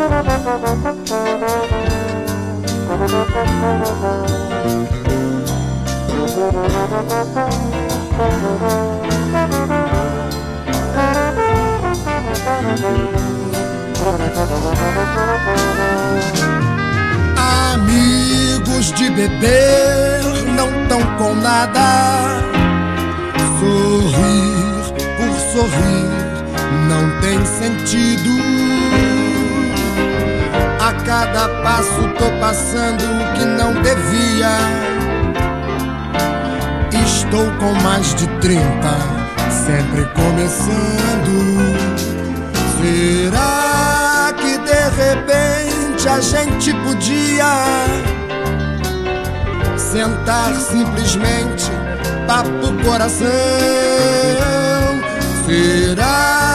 Amigos de beber não tão com nada. Sorrir por sorrir não tem sentido. A cada passo tô passando o que não devia. Estou com mais de 30, sempre começando. Será que de repente a gente podia sentar simplesmente, papo coração? Será